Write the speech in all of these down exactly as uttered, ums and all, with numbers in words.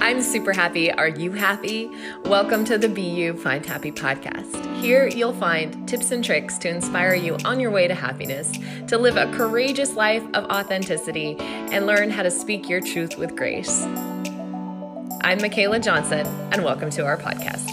I'm super happy. Are you happy? Welcome to the Be You Find Happy podcast. Here you'll find tips and tricks to inspire you on your way to happiness, to live a courageous life of authenticity, and learn how to speak your truth with grace. I'm Michaela Johnson, and welcome to our podcast.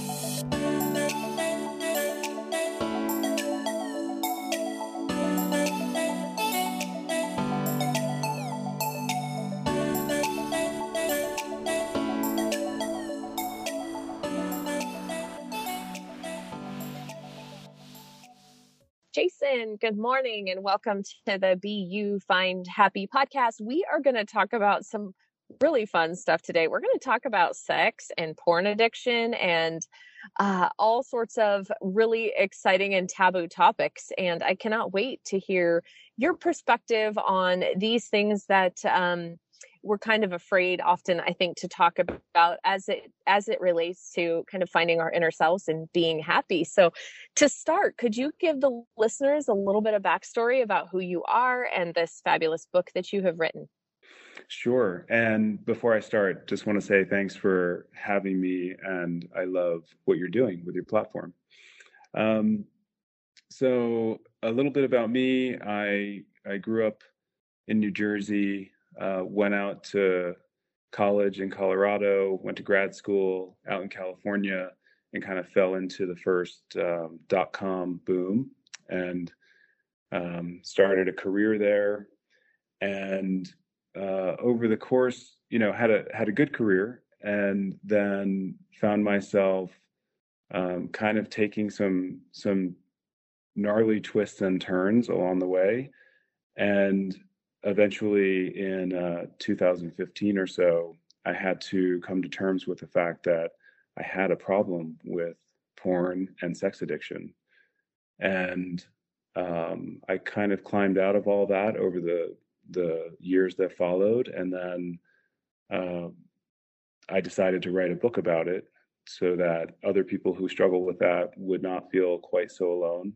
Jason, good morning and welcome to the Be You Find Happy podcast. We are going to talk about some really fun stuff today. We're going to talk about sex and porn addiction and uh, all sorts of really exciting and taboo topics. And I cannot wait to hear your perspective on these things that um, we're kind of afraid often, I think, to talk about as it as it relates to kind of finding our inner selves and being happy. So to start, could you give the listeners a little bit of backstory about who you are and this fabulous book that you have written? Sure. And before I start, just want to say thanks for having me, and I love what you're doing with your platform. Um, so a little bit about me. I I grew up in New Jersey, uh, went out to college in Colorado, went to grad school out in California, and kind of fell into the first um, dot-com boom and um, started a career there. And uh, over the course, you know, had a had a good career, and then found myself um, kind of taking some some gnarly twists and turns along the way, and eventually in uh, two thousand fifteen or so, I had to come to terms with the fact that I had a problem with porn and sex addiction, and um, I kind of climbed out of all that over the the years that followed, and then uh, I decided to write a book about it so that other people who struggle with that would not feel quite so alone,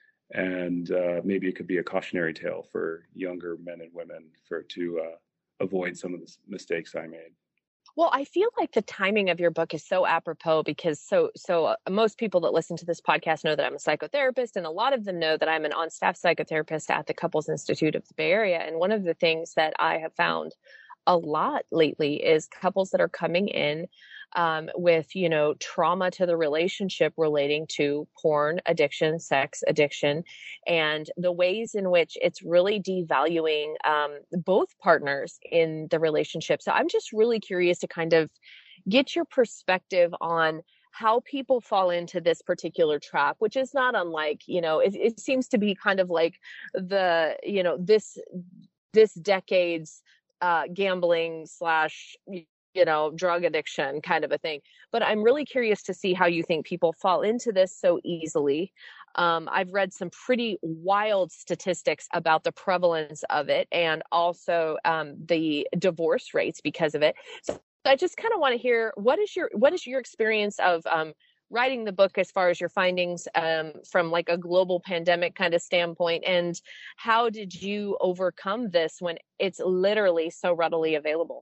and uh, maybe it could be a cautionary tale for younger men and women for to uh, avoid some of the mistakes I made. Well, I feel like the timing of your book is so apropos because so so uh, most people that listen to this podcast know that I'm a psychotherapist, and a lot of them know that I'm an on-staff psychotherapist at the Couples Institute of the Bay Area. And one of the things that I have found a lot lately is couples that are coming in um, with, you know, trauma to the relationship relating to porn addiction, sex addiction, and the ways in which it's really devaluing um, both partners in the relationship. So I'm just really curious to kind of get your perspective on how people fall into this particular trap, which is not unlike, you know, it, it seems to be kind of like the, you know, this this decade's uh, gambling slash, you know, drug addiction kind of a thing. But I'm really curious to see how you think people fall into this so easily. Um, I've read some pretty wild statistics about the prevalence of it and also um, the divorce rates because of it. So I just kind of want to hear what is your what is your experience of um, writing the book as far as your findings um, from like a global pandemic kind of standpoint, and how did you overcome this when it's literally so readily available?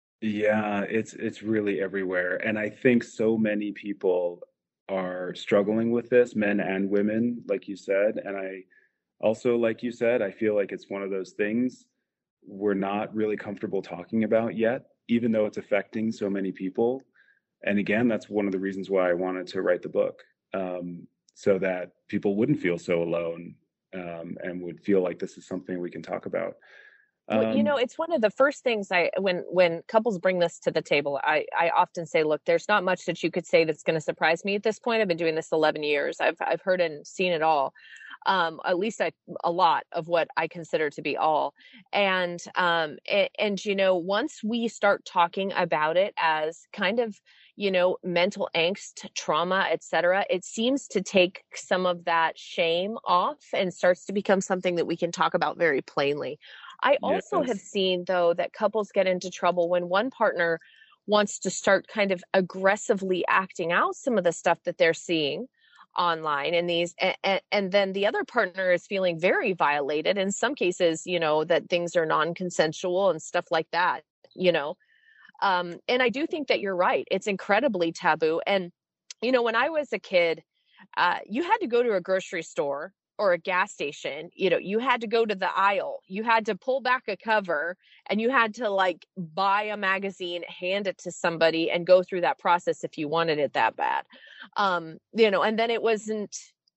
Yeah, it's it's really everywhere, and I think so many people are struggling with this, men and women, like you said. And I also, like you said, I feel like it's one of those things we're not really comfortable talking about yet, even though it's affecting so many people. And again, that's one of the reasons why I wanted to write the book, um, so that people wouldn't feel so alone, um, and would feel like this is something we can talk about. Well, you Um, know, it's one of the first things I, when, when couples bring this to the table, I, I often say, look, there's not much that you could say that's going to surprise me at this point. I've been doing this eleven years. I've, I've heard and seen it all. Um, at least I, a lot of what I consider to be all. And, um, and, and, you know, once we start talking about it as kind of, you know, mental angst, trauma, et cetera, it seems to take some of that shame off and starts to become something that we can talk about very plainly. I also have yes. seen, though, that couples get into trouble when one partner wants to start kind of aggressively acting out some of the stuff that they're seeing online and these and, and then the other partner is feeling very violated in some cases, you know, that things are non-consensual and stuff like that, you know. Um, and I do think that you're right. It's incredibly taboo. And, you know, when I was a kid, uh, you had to go to a grocery store or a gas station. You know, you had to go to the aisle, you had to pull back a cover, and you had to like buy a magazine, hand it to somebody, and go through that process if you wanted it that bad. Um, you know, and then it wasn't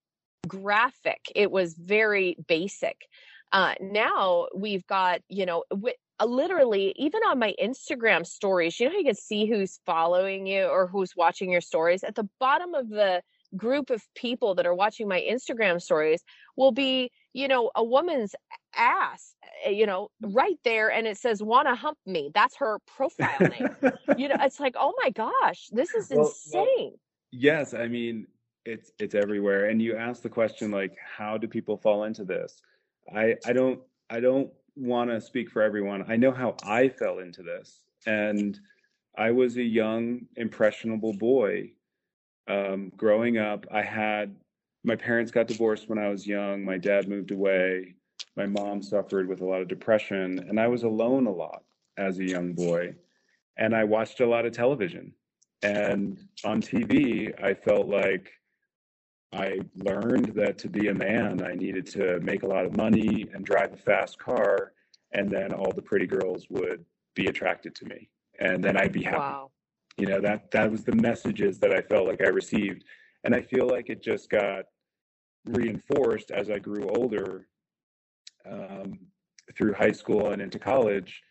graphic, it was very basic. Uh, now we've got, you know, w- uh, literally, even on my Instagram stories, you know how you can see who's following you or who's watching your stories? At the bottom of the group of people that are watching my Instagram stories will be, you know, a woman's ass, uh, you know, right there. And it says, wanna hump me. That's her profile name. You know, it's like, oh my gosh, this is Well, well, insane. yes, I mean, it's it's everywhere. And you asked the question like, how do people fall into this? I I don't I don't want to speak for everyone. I know how I fell into this, and I was a young, impressionable boy. Um, growing up, I had my parents got divorced when I was young. My dad moved away. My mom suffered with a lot of depression, and I was alone a lot as a young boy. And I watched a lot of television. And on T V, I felt like I learned that to be a man, I needed to make a lot of money and drive a fast car, and then all the pretty girls would be attracted to me, and then I'd be happy. Wow. You know, that that was the messages that I felt like I received, and I feel like it just got reinforced as I grew older, um, through high school and into college,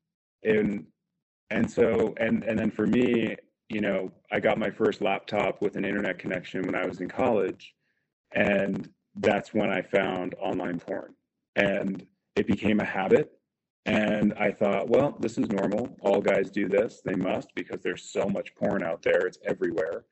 and and so and and then for me, you know, I got my first laptop with an internet connection when I was in college, and that's when I found online porn. And it became a habit. And I thought, well, this is normal. All guys do this. They must, because there's so much porn out there. It's everywhere.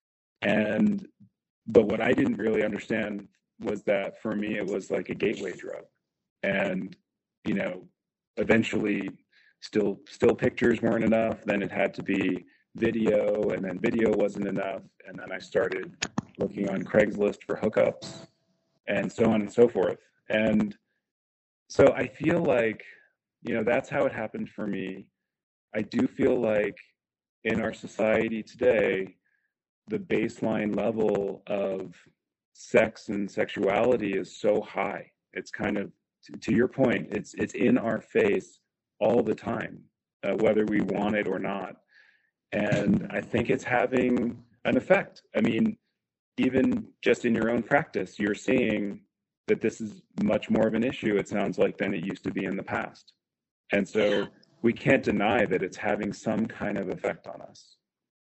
And, but what I didn't really understand was that for me, it was like a gateway drug. And, you know, eventually still, still pictures weren't enough. Then it had to be video, and then video wasn't enough. And then I started looking on Craigslist for hookups, and so on and so forth. And so I feel like, you know, that's how it happened for me. I do feel like in our society today, the baseline level of sex and sexuality is so high. It's kind of, to your point, it's it's in our face all the time, uh, whether we want it or not. And I think it's having an effect. I mean, even just in your own practice, you're seeing that this is much more of an issue, it sounds like, than it used to be in the past. And so we can't deny that it's having some kind of effect on us.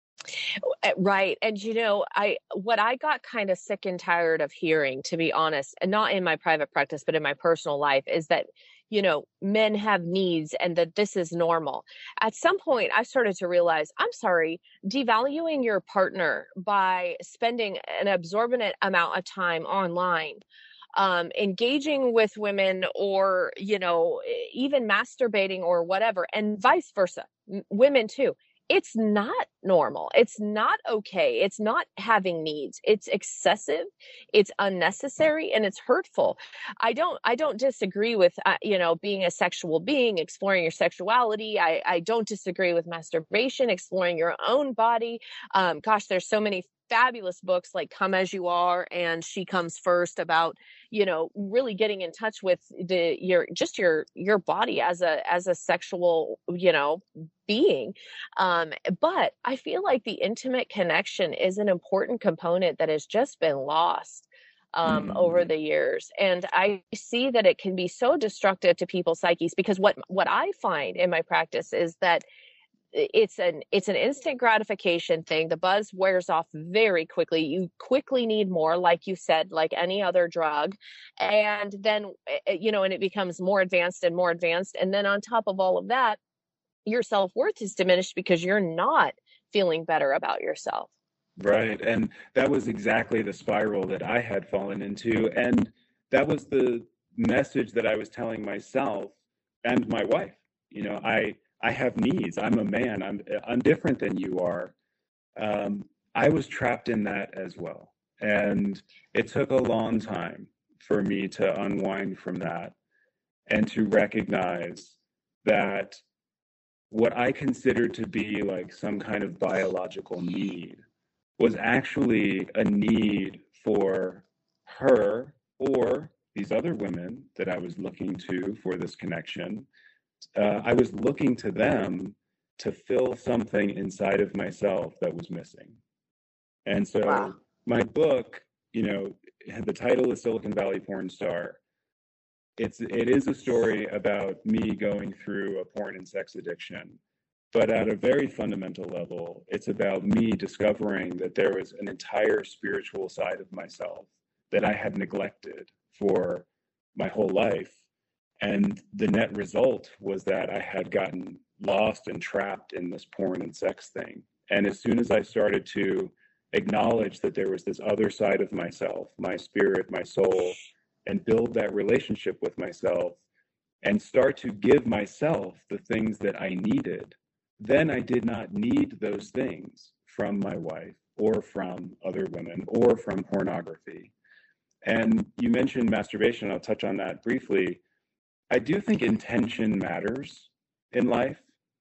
Uh, Right. And you know, I what I got kind of sick and tired of hearing, to be honest, and not in my private practice, but in my personal life, is that, you know, men have needs and that this is normal. At some point, I started to realize, I'm sorry, devaluing your partner by spending an absorbent amount of time online, um, engaging with women, or, you know, e- even masturbating or whatever, and vice versa, m- women too. It's not normal. It's not okay. It's not having needs. It's excessive. It's unnecessary, and it's hurtful. I don't, I don't disagree with, uh, you know, being a sexual being, exploring your sexuality. I, I don't disagree with masturbation, exploring your own body. Um, gosh, there's so many fabulous books like Come As You Are and She Comes First, about, you know, really getting in touch with the your just your your body as a as a sexual, you know, being. Um, but I feel like the intimate connection is an important component that has just been lost um, over Mm-hmm. the years. And I see that it can be so destructive to people's psyches, because what what I find in my practice is that it's an it's an instant gratification thing. The buzz wears off very quickly. You quickly need more, like you said, like any other drug. And then, eh, you know, and it becomes more advanced and more advanced. And then on top of all of that, your self-worth is diminished because you're not feeling better about yourself. Right. And that was exactly the spiral that I had fallen into. And that was the message that I was telling myself and my wife. You know, I I have needs. I'm a man. I'm I'm different than you are. Um, I was trapped in that as well. And it took a long time for me to unwind from that and to recognize that what I considered to be like some kind of biological need was actually a need for her or these other women that I was looking to for this connection. Uh, I was looking to them to fill something inside of myself that was missing. And so Wow. my book, you know, the title is Silicon Valley Porn Star. It's it is a story about me going through a porn and sex addiction. But at a very fundamental level, it's about me discovering that there was an entire spiritual side of myself that I had neglected for my whole life. And the net result was that I had gotten lost and trapped in this porn and sex thing. And as soon as I started to acknowledge that there was this other side of myself, my spirit, my soul, and build that relationship with myself and start to give myself the things that I needed, then I did not need those things from my wife or from other women or from pornography. And you mentioned masturbation. I'll touch on that briefly. I do think intention matters in life.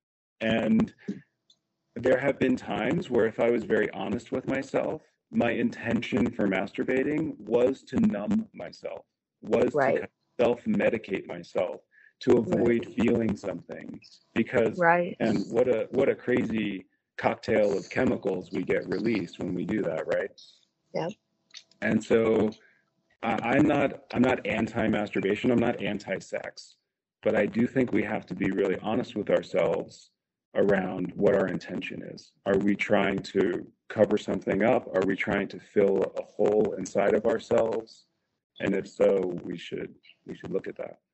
And there have been times where if I was very honest with myself, my intention for masturbating was to numb myself, was right. to kind of self-medicate myself, to avoid right. feeling something. Because, right. and what a what a crazy cocktail of chemicals we get released when we do that, right? Yeah. And so I, I'm not I'm not anti-masturbation, I'm not anti-sex, but I do think we have to be really honest with ourselves around what our intention is. Are we trying to cover something up? Are we trying to fill a hole inside of ourselves? And if so, we should we should look at that.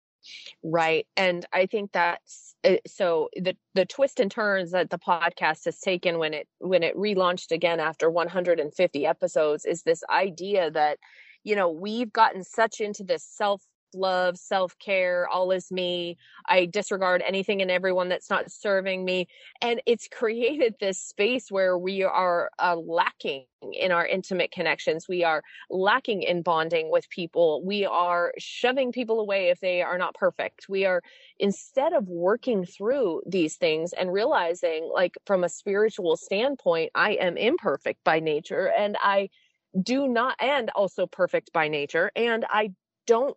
Right. And I think that's so the the twist and turns that the podcast has taken when it when it relaunched again after one hundred fifty episodes is this idea that, you know, we've gotten such into this self love, self-care, all is me. I disregard anything and everyone that's not serving me. And it's created this space where we are uh, lacking in our intimate connections. We are lacking in bonding with people. We are shoving people away if they are not perfect. We are, instead of working through these things and realizing, like, from a spiritual standpoint, I am imperfect by nature, and I do not, and also perfect by nature, and I don't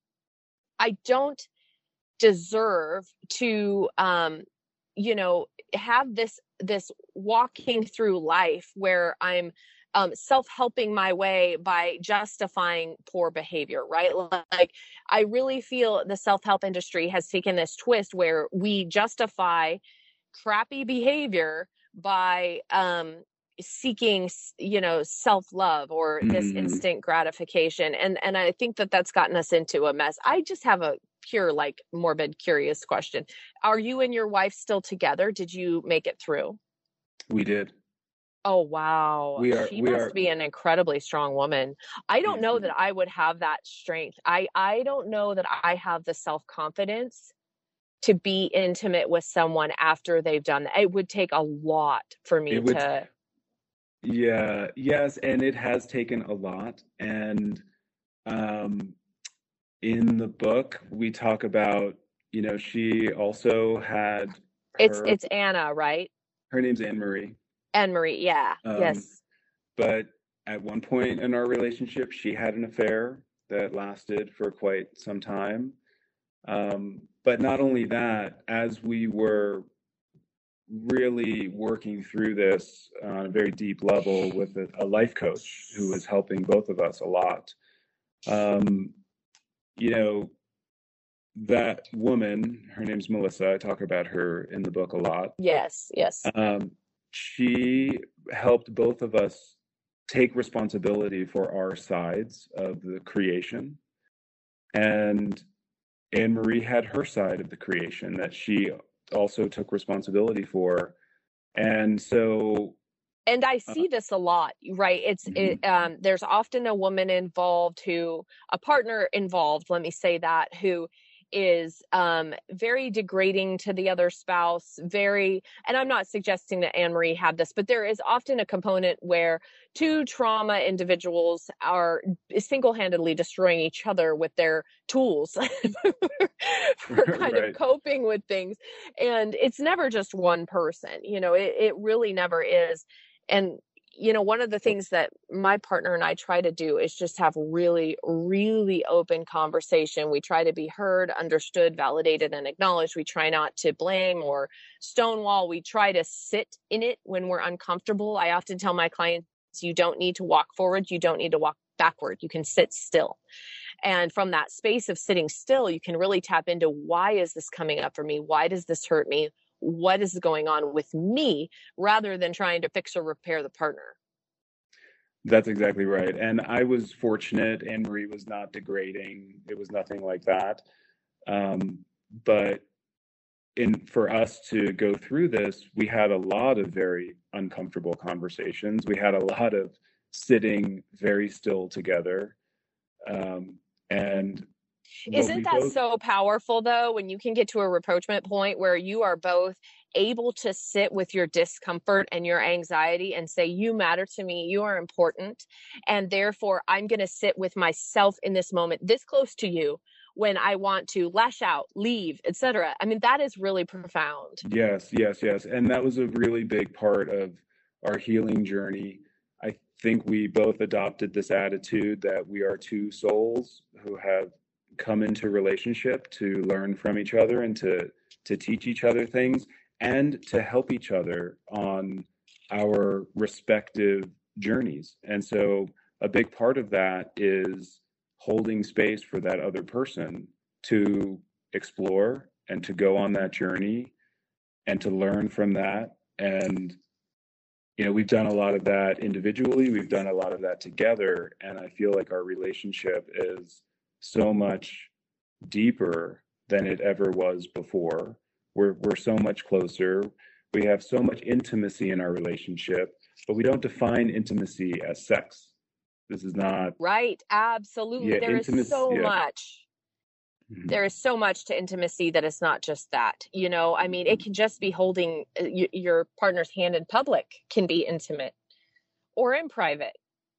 I don't deserve to, um, you know, have this, this walking through life where I'm um, self-helping my way by justifying poor behavior, right? Like, I really feel the self-help industry has taken this twist where we justify crappy behavior by, um, seeking, you know, self-love or this mm. instant gratification. And, and I think that that's gotten us into a mess. I just have a pure, like, morbid, curious question. Are you and your wife still together? Did you make it through? We did. Oh, wow. We are, she we must are... be an incredibly strong woman. I don't know that I would have that strength. I, I don't know that I have the self-confidence to be intimate with someone after they've done that. It would take a lot for me would... to... Yeah, yes, and it has taken a lot. And um, in the book, we talk about, you know, she also had her, It's it's Anna, right? Her name's Anne Marie. Anne Marie, yeah, um, yes. But at one point in our relationship, she had an affair that lasted for quite some time. Um, but not only that, as we were really working through this on a very deep level with a, a life coach who was helping both of us a lot. Um, you know, that woman, her name's Melissa. I talk about her in the book a lot. Yes, yes. Um, she helped both of us take responsibility for our sides of the creation. And Anne Marie had her side of the creation that she also took responsibility for. And so and I see uh, this a lot, right? It's mm-hmm. it, um there's often a woman involved who a partner involved, let me say that, who is um, very degrading to the other spouse, very, and I'm not suggesting that Anne-Marie had this, but there is often a component where two trauma individuals are single-handedly destroying each other with their tools for kind Right. of coping with things. And it's never just one person, you know, it, it really never is. And you know, one of the things that my partner and I try to do is just have really, really open conversation. We try to be heard, understood, validated, and acknowledged. We try not to blame or stonewall. We try to sit in it when we're uncomfortable. I often tell my clients, you don't need to walk forward. You don't need to walk backward. You can sit still. And from that space of sitting still, you can really tap into, why is this coming up for me? Why does this hurt me? What is going on with me, rather than trying to fix or repair the partner. That's exactly right. And I was fortunate. Anne-Marie was not degrading. It was nothing like that. Um, but in for us to go through this, we had a lot of very uncomfortable conversations. We had a lot of sitting very still together. Um, and Isn't that both... so powerful, though, when you can get to a rapprochement point where you are both able to sit with your discomfort and your anxiety and say, you matter to me, you are important, and therefore I'm going to sit with myself in this moment, this close to you, when I want to lash out, leave, et cetera. I mean, that is really profound. Yes, yes, yes. And that was a really big part of our healing journey. I think we both adopted this attitude that we are two souls who have come into relationship to learn from each other and to to teach each other things and to help each other on our respective journeys. And so a big part of that is holding space for that other person to explore and to go on that journey and to learn from that. And you know, we've done a lot of that individually, we've done a lot of that together, and I feel like our relationship is so much deeper than it ever was before. We're we're so much closer. We have so much intimacy in our relationship, but we don't define intimacy as sex. This is not right. Absolutely. Yeah, there intimacy, is so yeah. much. Mm-hmm. There is so much to intimacy that it's not just that, you know, I mean, it can just be holding y- your partner's hand in public can be intimate, or in private.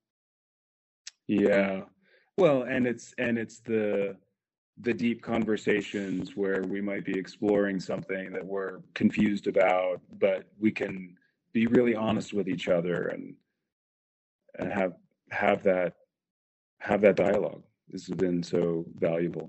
Yeah. Well, and it's and it's the the deep conversations where we might be exploring something that we're confused about, but we can be really honest with each other and and have have that have that dialogue. This has been so valuable.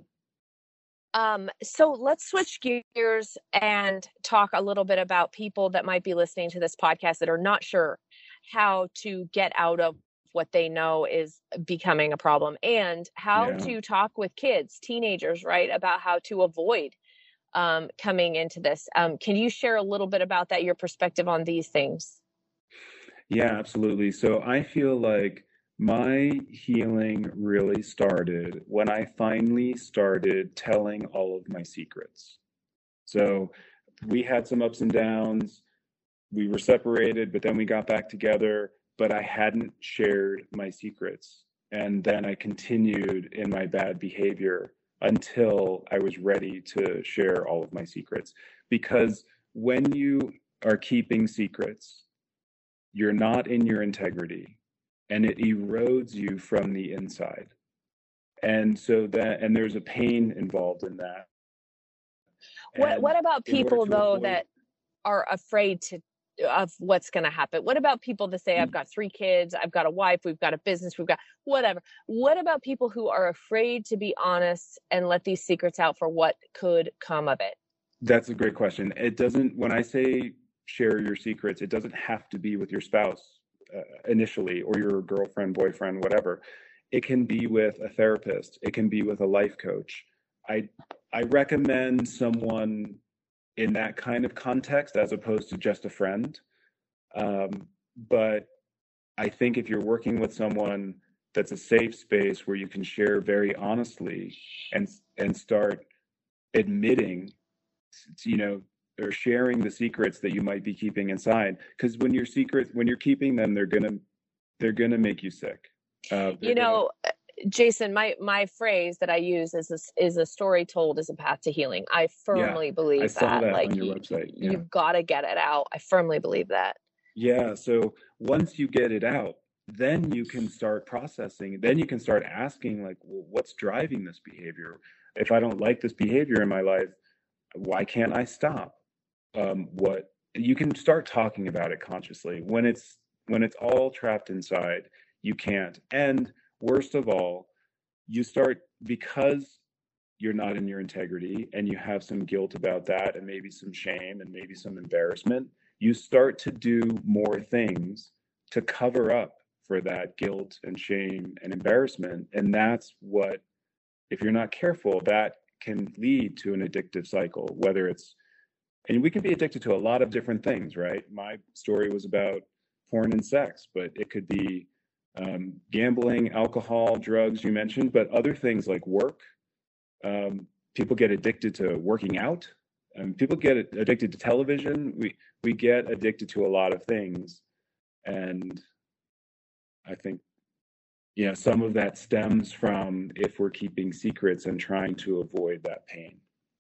Um, so let's switch gears and talk a little bit about people that might be listening to this podcast that are not sure how to get out of what they know is becoming a problem, and how Yeah. to talk with kids, teenagers, right, about how to avoid um, coming into this. Um, can you share a little bit about that, your perspective on these things? Yeah, absolutely. So I feel like my healing really started when I finally started telling all of my secrets. So we had some ups and downs. We were separated, but then we got back together, but I hadn't shared my secrets. And then I continued in my bad behavior until I was ready to share all of my secrets. Because when you are keeping secrets, you're not in your integrity, and it erodes you from the inside. And so that, and there's a pain involved in that. What And What about in order people to though avoid, that are afraid to of what's going to happen? What about people that say, I've got three kids, I've got a wife, we've got a business, we've got whatever. What about people who are afraid to be honest and let these secrets out for what could come of it? That's a great question. It doesn't, when I say share your secrets, it doesn't have to be with your spouse uh, initially, or your girlfriend, boyfriend, whatever. It can be with a therapist. It can be with a life coach. I I recommend someone in that kind of context as opposed to just a friend. Um, but I think if you're working with someone that's a safe space where you can share very honestly and and start admitting, you know, or sharing the secrets that you might be keeping inside, because when your secrets, when you're keeping them, they're gonna they're gonna make you sick. Uh, You know, gonna... Jason, my my phrase that I use is this, is a story told is a path to healing. I Yeah, firmly I believe saw that. that Like on your y- website. Yeah. you've got to get it out. I firmly believe that. Yeah. So once you get it out, then you can start processing. Then you can start asking, like, well, what's driving this behavior? If I don't like this behavior in my life, why can't I stop? Um, what you can start talking about it consciously. When it's when it's all trapped inside, you can't. And worst of all, you start because you're not in your integrity and you have some guilt about that and maybe some shame and maybe some embarrassment, you start to do more things to cover up for that guilt and shame and embarrassment. And that's what, if you're not careful, that can lead to an addictive cycle, whether it's, and we can be addicted to a lot of different things, right? My story was about porn and sex, but it could be um, gambling, alcohol, drugs, you mentioned, but other things like work. Um, people get addicted to working out. Um, people get addicted to television. We we get addicted to a lot of things, and I think, you know, some of that stems from if we're keeping secrets and trying to avoid that pain.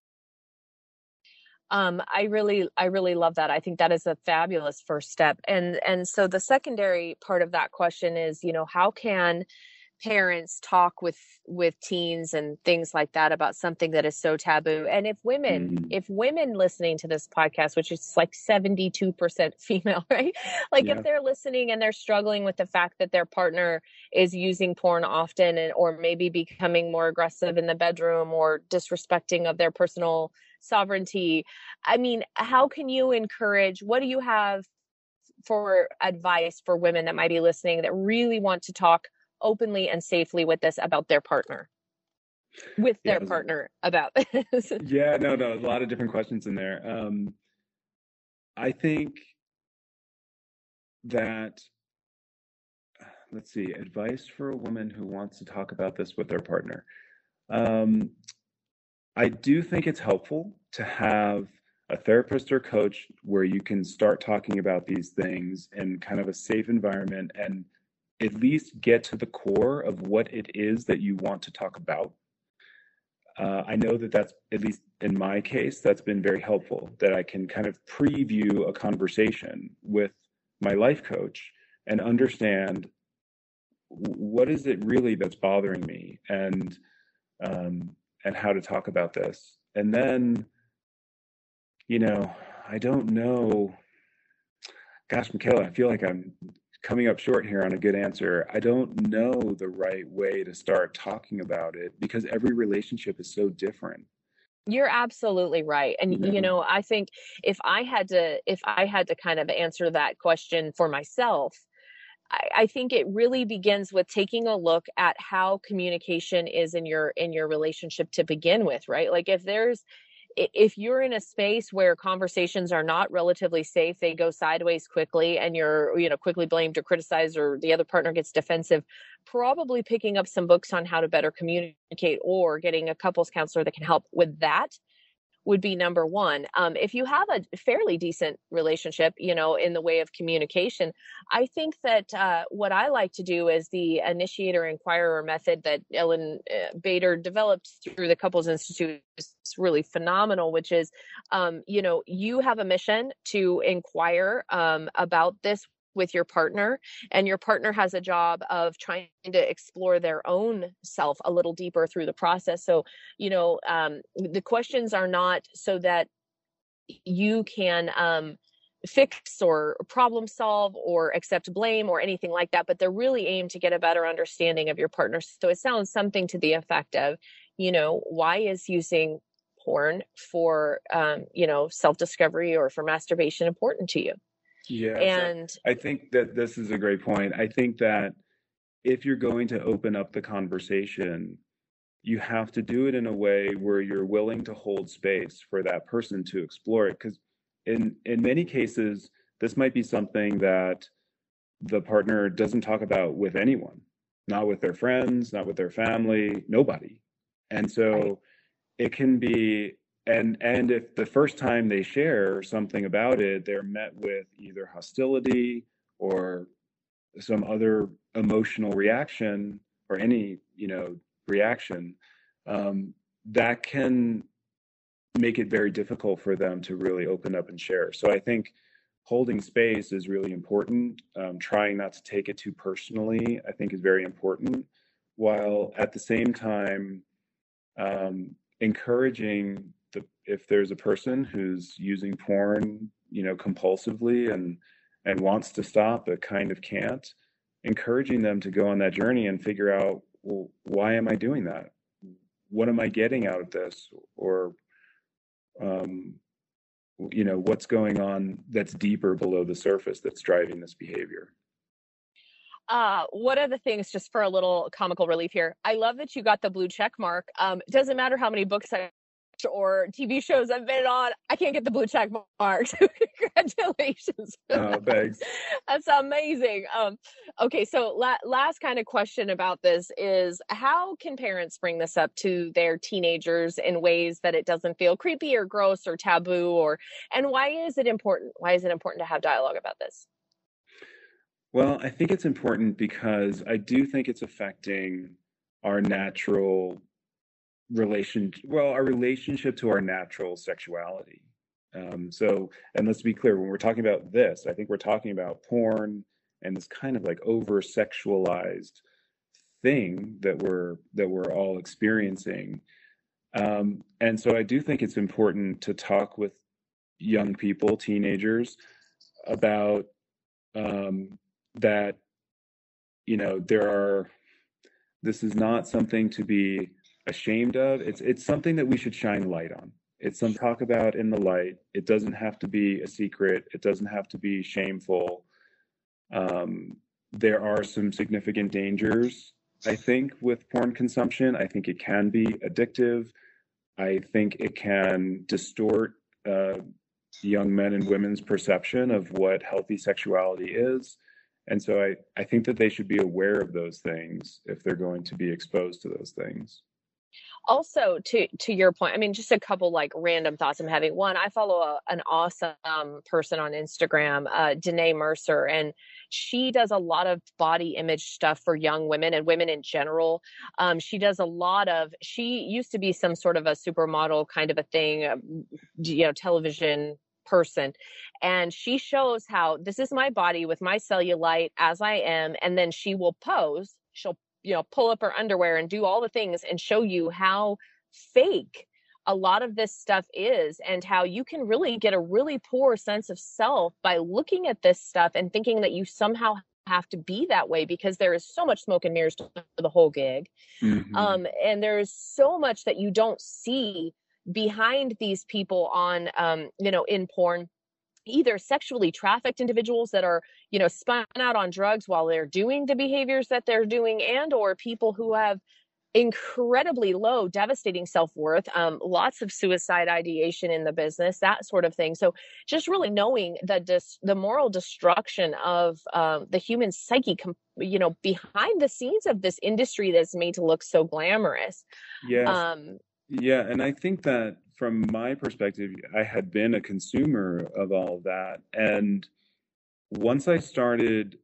Um, I really, I really love that. I think that is a fabulous first step. And and so the secondary part of that question is, you know, how can parents talk with with teens and things like that about something that is so taboo? And if women Mm, if women listening to this podcast, which is like seventy-two percent female, right, like if yeah, they're listening and they're struggling with the fact that their partner is using porn often, and or maybe becoming more aggressive in the bedroom or disrespecting of their personal sovereignty, I mean, how can you encourage, what do you have for advice for women that might be listening that really want to talk openly and safely with this about their partner, with yeah, their partner about this? yeah. No, no, a lot of different questions in there. Um, I think that, let's see, advice for a woman who wants to talk about this with their partner. Um, I do think it's helpful to have a therapist or coach where you can start talking about these things in kind of a safe environment and at least get to the core of what it is that you want to talk about. Uh, I know that that's, at least in my case, that's been very helpful, that I can kind of preview a conversation with my life coach and understand what is it really that's bothering me, and um, and how to talk about this. And then, you know, I don't know. Gosh, Michaela, I feel like I'm coming up short here on a good answer. I don't know the right way to start talking about it because every relationship is so different. You're absolutely right. And You you know? know, I think if I had to if I had to kind of answer that question for myself, I, I think it really begins with taking a look at how communication is in your in your relationship to begin with, right? Like if there's if you're in a space where conversations are not relatively safe, they go sideways quickly and you're, you know, quickly blamed or criticized, or the other partner gets defensive, probably picking up some books on how to better communicate or getting a couples counselor that can help with that would be number one. Um, if you have a fairly decent relationship, you know, in the way of communication, I think that uh, what I like to do is the initiator inquirer method that Ellen uh, Bader developed through the Couples Institute is really phenomenal, which is, um, you know, you have a mission to inquire um, about this with your partner, and your partner has a job of trying to explore their own self a little deeper through the process. So, you know, um, the questions are not so that you can um, fix or problem solve or accept blame or anything like that, but they're really aimed to get a better understanding of your partner. So it sounds something to the effect of, you know, why is using porn for, um, you know, self-discovery or for masturbation important to you? Yes, I, And I think that this is a great point. I think that if you're going to open up the conversation, you have to do it in a way where you're willing to hold space for that person to explore it. Because in in many cases, this might be something that the partner doesn't talk about with anyone, not with their friends, not with their family, nobody. And right. so it can be, and and if the first time they share something about it, they're met with either hostility or some other emotional reaction, or any, you know, reaction, um, that can make it very difficult for them to really open up and share. So I think holding space is really important. Um, trying not to take it too personally, I think, is very important, while at the same time um, encouraging the, if there's a person who's using porn, you know, compulsively and and wants to stop but kind of can't, encouraging them to go on that journey and figure out, well, why am I doing that? What am I getting out of this? Or um, you know, what's going on that's deeper below the surface that's driving this behavior. Uh, one of the things, just for a little comical relief here, I love that you got the blue check mark. Um, it doesn't matter how many books I or T V shows I've been on, I can't get the blue check mark. So congratulations. Oh, thanks. That's amazing. Um, okay, so la- last kind of question about this is, how can parents bring this up to their teenagers in ways that it doesn't feel creepy or gross or taboo, or and why is it important? Why is it important to have dialogue about this? Well, I think it's important because I do think it's affecting our natural relation, well, our relationship to our natural sexuality. Um, so, and let's be clear, when we're talking about this, I think we're talking about porn and this kind of like over sexualized thing that we're that we're all experiencing. Um, and so I do think it's important to talk with young people, teenagers, about um, that, you know, there are, this is not something to be ashamed of. It's it's something that we should shine light on. It's some talk about in the light. It doesn't have to be a secret. It doesn't have to be shameful. Um, there are some significant dangers, I think, with porn consumption. I think it can be addictive. I think it can distort uh, young men and women's perception of what healthy sexuality is. And so I, I think that they should be aware of those things if they're going to be exposed to those things. Also, to to your point, I mean, just a couple like random thoughts I'm having. One, I follow a, an awesome person on Instagram, uh, Danae Mercer, and she does a lot of body image stuff for young women and women in general. Um, she does a lot of, she used to be some sort of a supermodel kind of a thing, uh, you know, television person. And she shows how this is my body with my cellulite as I am. And then she will pose, she'll, you know, pull up her underwear and do all the things and show you how fake a lot of this stuff is, and how you can really get a really poor sense of self by looking at this stuff and thinking that you somehow have to be that way, because there is so much smoke and mirrors to the whole gig. Mm-hmm. Um, and there's so much that you don't see behind these people on, um, you know, in porn, either sexually trafficked individuals that are, you know, spun out on drugs while they're doing the behaviors that they're doing, and or people who have incredibly low, devastating self-worth, um, lots of suicide ideation in the business, that sort of thing. So just really knowing the dis- the moral destruction of um, the human psyche, com- you know, behind the scenes of this industry that's made to look so glamorous. Yes. Um, yeah. And I think that from my perspective, I had been a consumer of all of that. And once I started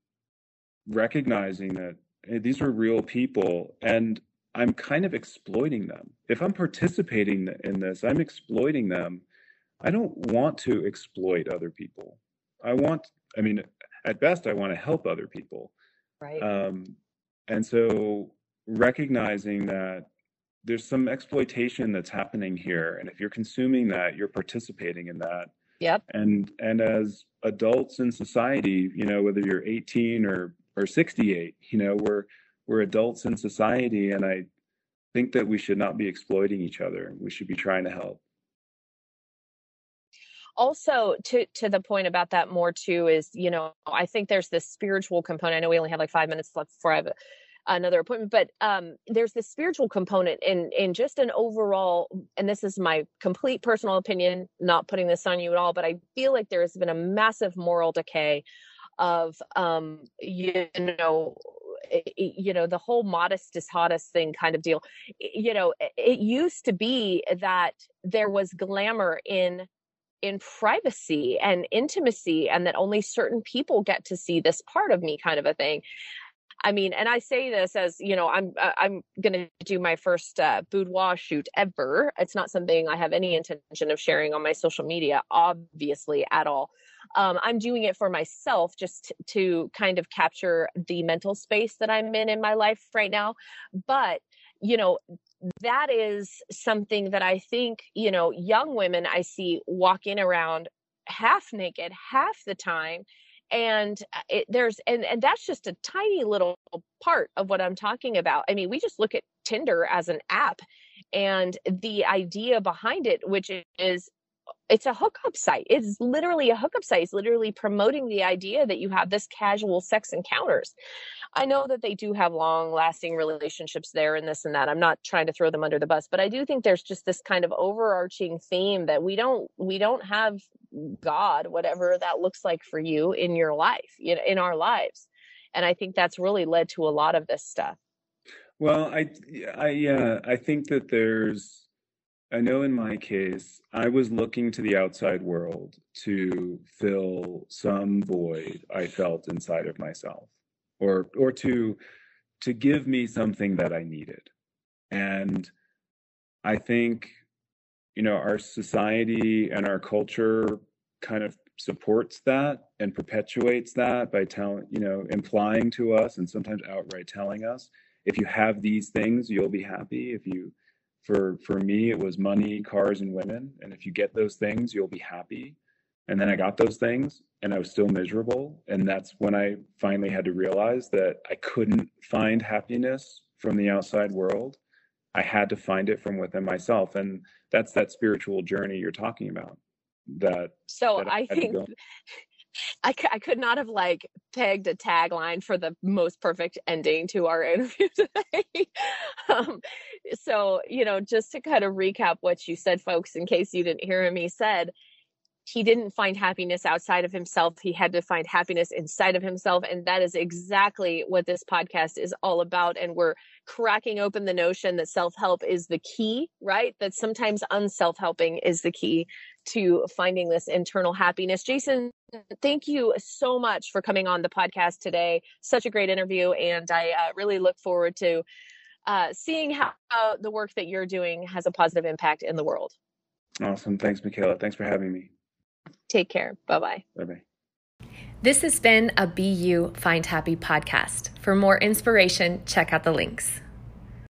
recognizing that, hey, these were real people, and I'm kind of exploiting them. If I'm participating in this, I'm exploiting them. I don't want to exploit other people. I want, I mean, at best, I want to help other people. Right. Um, and so recognizing that there's some exploitation that's happening here. And if you're consuming that, you're participating in that. Yep. And, and as adults in society, you know, whether you're eighteen or, or sixty-eight, you know, we're, we're adults in society, and I think that we should not be exploiting each other. We should be trying to help. Also, to to the point about that more too is, you know, I think there's this spiritual component. I know we only have like five minutes left before I have a, another appointment, but um, there's this spiritual component in in just an overall, and this is my complete personal opinion, not putting this on you at all, but I feel like there has been a massive moral decay of, um, you know, you know, the whole modest is hottest thing kind of deal. You know, it used to be that there was glamour in in privacy and intimacy, and that only certain people get to see this part of me kind of a thing. I mean, and I say this as, you know, I'm uh, I'm going to do my first uh, boudoir shoot ever. It's not something I have any intention of sharing on my social media, obviously, at all. Um, I'm doing it for myself, just to kind of capture the mental space that I'm in in my life right now. But, you know, that is something that I think, you know, young women I see walking around half naked half the time. And it, there's, and, and that's just a tiny little part of what I'm talking about. I mean, we just look at Tinder as an app, and the idea behind it, which is, it's a hookup site. It's literally a hookup site. It's literally promoting the idea that you have this casual sex encounters. I know that they do have long lasting relationships there and this and that. I'm not trying to throw them under the bus, but I do think there's just this kind of overarching theme that we don't, we don't have God, whatever that looks like for you in your life, you know, in our lives. And I think that's really led to a lot of this stuff. Well, I, I, uh, I think that there's, I know in my case, I was looking to the outside world to fill some void I felt inside of myself, or or to to give me something that I needed. And I think, you know, our society and our culture kind of supports that and perpetuates that by telling, you know, implying to us and sometimes outright telling us, if you have these things, you'll be happy. If you For for me, it was money, cars, and women. And if you get those things, you'll be happy. And then I got those things and I was still miserable. And that's when I finally had to realize that I couldn't find happiness from the outside world. I had to find it from within myself. And that's that spiritual journey you're talking about. That So that I, I had to think go. I, I could not have like pegged a tagline for the most perfect ending to our interview today. um, so, you know, just to kind of recap what you said, folks, in case you didn't hear him, he said he didn't find happiness outside of himself. He had to find happiness inside of himself. And that is exactly what this podcast is all about. And we're cracking open the notion that self-help is the key, right? That sometimes unself-helping is the key to finding this internal happiness. Jason, thank you so much for coming on the podcast today. Such a great interview. And I uh, really look forward to uh, seeing how, how the work that you're doing has a positive impact in the world. Awesome. Thanks, Michaela. Thanks for having me. Take care. Bye-bye. Bye-bye. This has been a Be You, Find Happy podcast. For more inspiration, check out the links.